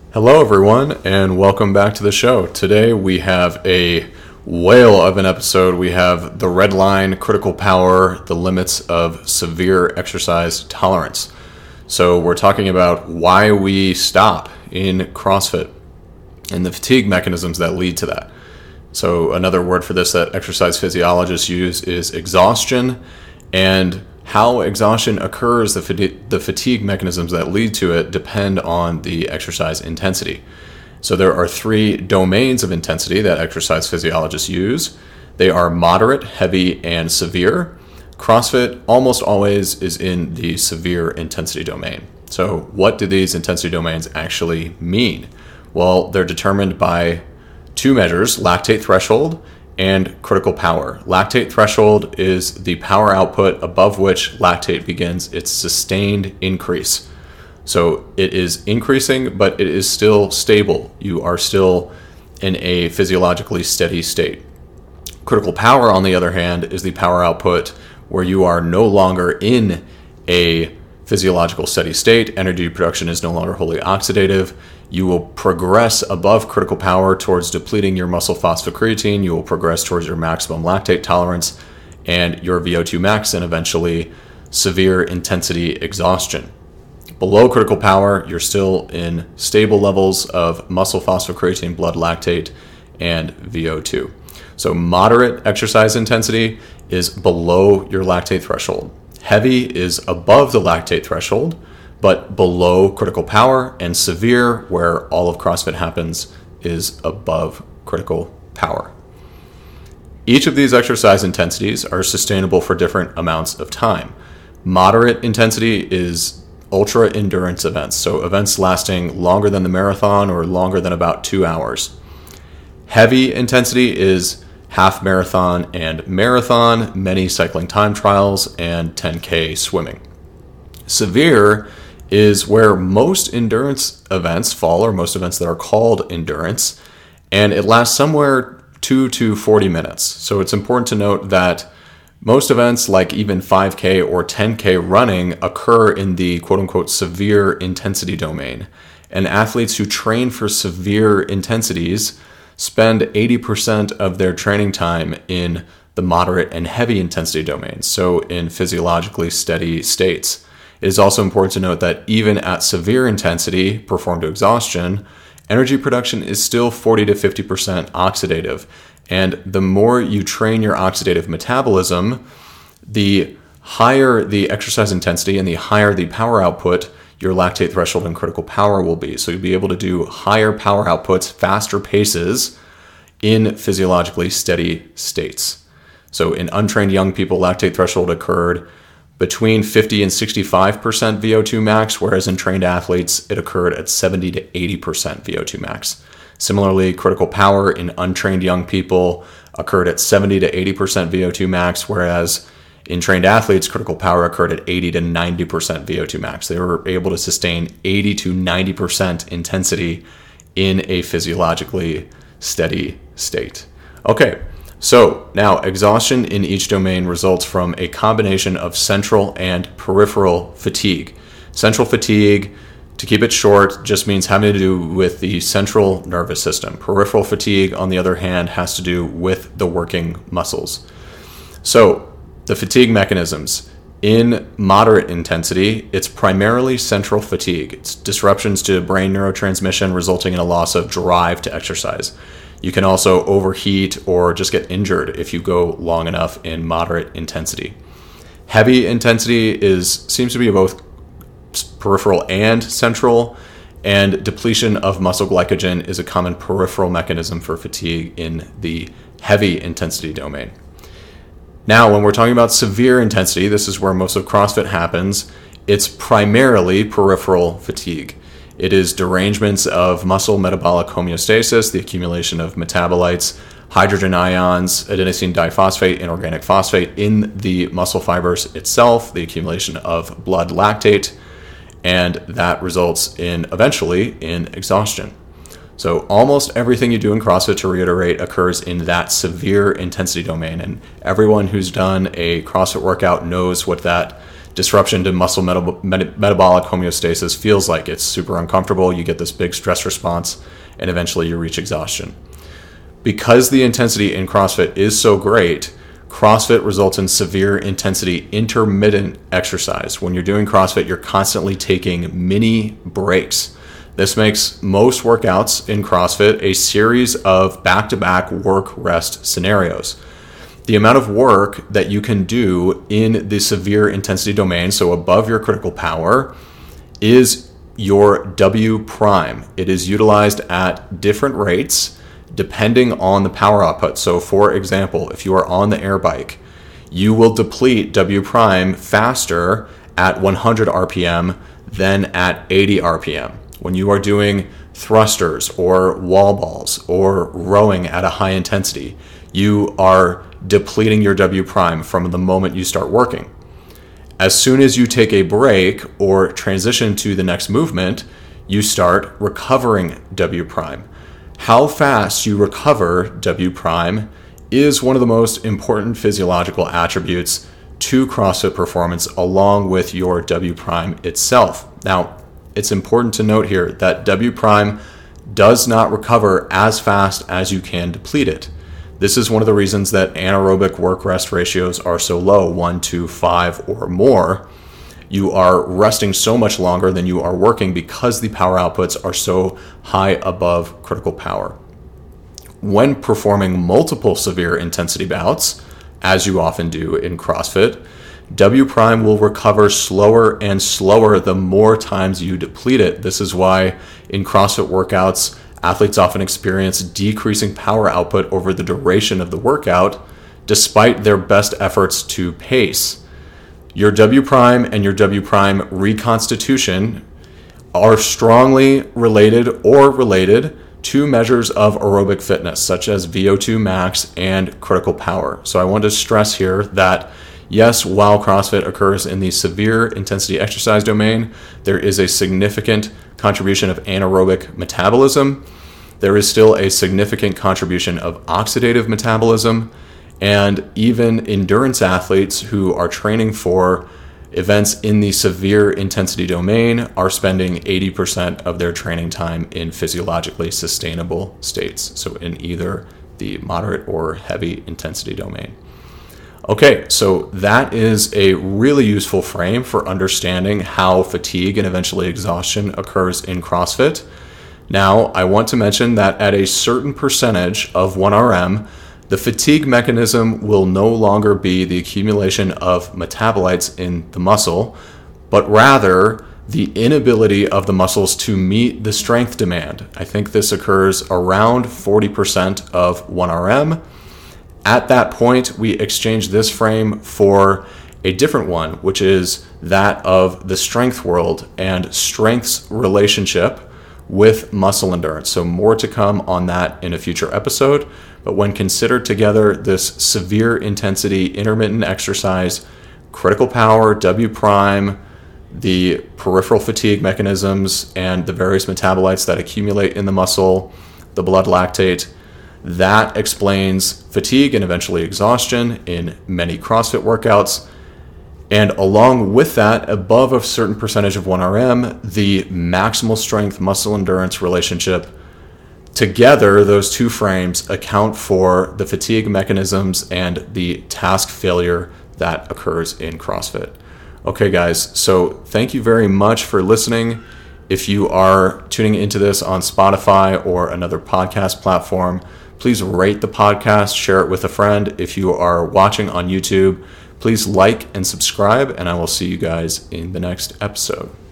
Hello, everyone, and welcome back to the show. Today we have a whale of an episode. We have the red line, critical power, the limits of severe exercise tolerance. So we're talking about why we stop in CrossFit and the fatigue mechanisms that lead to that. So another word for this that exercise physiologists use is exhaustion, and how exhaustion occurs, the fatigue mechanisms that lead to it depend on the exercise intensity. So there are three domains of intensity that exercise physiologists use. They are moderate, heavy, and severe. CrossFit almost always is in the severe intensity domain. So what do these intensity domains actually mean? Well, they're determined by two measures, lactate threshold and critical power. Lactate threshold is the power output above which lactate begins its sustained increase. So it is increasing, but it is still stable. You are still in a physiologically steady state. Critical power, on the other hand, is the power output where you are no longer in a physiological steady state. Energy production is no longer wholly oxidative. You will progress above critical power towards depleting your muscle phosphocreatine. You will progress towards your maximum lactate tolerance and your VO2 max, and eventually severe intensity exhaustion. Below critical power, you're still in stable levels of muscle phosphocreatine, blood lactate, and VO2. So moderate exercise intensity is below your lactate threshold. Heavy is above the lactate threshold, but below critical power, and severe, where all of CrossFit happens, is above critical power. Each of these exercise intensities are sustainable for different amounts of time. Moderate intensity is ultra endurance events, so events lasting longer than the marathon or longer than about 2 hours. Heavy intensity is half marathon and marathon, many cycling time trials, and 10K swimming. Severe is where most endurance events fall, or most events that are called endurance, and it lasts somewhere 2 to 40 minutes. So it's important to note that most events, like even 5K or 10K running, occur in the quote-unquote severe intensity domain. And athletes who train for severe intensities spend 80% of their training time in the moderate and heavy intensity domains, so in physiologically steady states. It is also important to note that even at severe intensity, performed to exhaustion, energy production is still 40 to 50% oxidative. And the more you train your oxidative metabolism, the higher the exercise intensity and the higher the power output your lactate threshold and critical power will be. So you'll be able to do higher power outputs, faster paces in physiologically steady states. So in untrained young people, lactate threshold occurred between 50 and 65% VO2 max, whereas in trained athletes, it occurred at 70 to 80% VO2 max. Similarly, critical power in untrained young people occurred at 70 to 80% VO2 max, whereas in trained athletes, critical power occurred at 80 to 90% VO2 max. They were able to sustain 80 to 90% intensity in a physiologically steady state. Okay, so now exhaustion in each domain results from a combination of central and peripheral fatigue. Central fatigue, to keep it short, just means having to do with the central nervous system. Peripheral fatigue, on the other hand, has to do with the working muscles. So the fatigue mechanisms. In moderate intensity, it's primarily central fatigue. It's disruptions to brain neurotransmission resulting in a loss of drive to exercise. You can also overheat or just get injured if you go long enough in moderate intensity. Heavy intensity seems to be both peripheral and central, and depletion of muscle glycogen is a common peripheral mechanism for fatigue in the heavy intensity domain. Now, when we're talking about severe intensity, this is where most of CrossFit happens. It's primarily peripheral fatigue. It is derangements of muscle metabolic homeostasis, the accumulation of metabolites, hydrogen ions, adenosine diphosphate, and organic phosphate in the muscle fibers itself, the accumulation of blood lactate, and that results in eventually in exhaustion. So almost everything you do in CrossFit, to reiterate, occurs in that severe intensity domain. And everyone who's done a CrossFit workout knows what that disruption to muscle metabolic homeostasis feels like it's super uncomfortable. You get this big stress response, and eventually you reach exhaustion. Because the intensity in CrossFit is so great, CrossFit results in severe intensity intermittent exercise. When you're doing CrossFit, you're constantly taking mini breaks. This makes most workouts in CrossFit a series of back-to-back work-rest scenarios. The amount of work that you can do in the severe intensity domain, so above your critical power, is your W prime. It is utilized at different rates depending on the power output. So for example, if you are on the air bike, you will deplete W prime faster at 100 RPM than at 80 RPM. When you are doing thrusters or wall balls or rowing at a high intensity, you are depleting your W prime from the moment you start working. As soon as you take a break or transition to the next movement, you start recovering W prime. How fast you recover W prime is one of the most important physiological attributes to CrossFit performance, along with your W prime itself. Now, it's important to note here that W prime does not recover as fast as you can deplete it. This is one of the reasons that anaerobic work-rest ratios are so low, 1:5 or more. You are resting so much longer than you are working because the power outputs are so high above critical power. When performing multiple severe intensity bouts, as you often do in CrossFit, W prime will recover slower and slower the more times you deplete it. This is why in CrossFit workouts, athletes often experience decreasing power output over the duration of the workout, despite their best efforts to pace. Your W prime and your W prime reconstitution are strongly related to measures of aerobic fitness, such as VO2 max and critical power. So I want to stress here that yes, while CrossFit occurs in the severe intensity exercise domain, there is a significant contribution of anaerobic metabolism. There is still a significant contribution of oxidative metabolism, and even endurance athletes who are training for events in the severe intensity domain are spending 80% of their training time in physiologically sustainable states, so in either the moderate or heavy intensity domain. Okay, so that is a really useful frame for understanding how fatigue and eventually exhaustion occurs in CrossFit. Now, I want to mention that at a certain percentage of 1RM, the fatigue mechanism will no longer be the accumulation of metabolites in the muscle, but rather the inability of the muscles to meet the strength demand. I think this occurs around 40% of 1RM. At that point, we exchange this frame for a different one, which is that of the strength world and strength's relationship with muscle endurance. So more to come on that in a future episode. But when considered together, this severe intensity intermittent exercise, critical power, W prime, the peripheral fatigue mechanisms, and the various metabolites that accumulate in the muscle, the blood lactate, that explains fatigue and eventually exhaustion in many CrossFit workouts. And along with that, above a certain percentage of 1RM, the maximal strength muscle endurance relationship. Together, those two frames account for the fatigue mechanisms and the task failure that occurs in CrossFit. Okay, guys, so thank you very much for listening. If you are tuning into this on Spotify or another podcast platform, please rate the podcast, share it with a friend. If you are watching on YouTube, please like and subscribe, and I will see you guys in the next episode.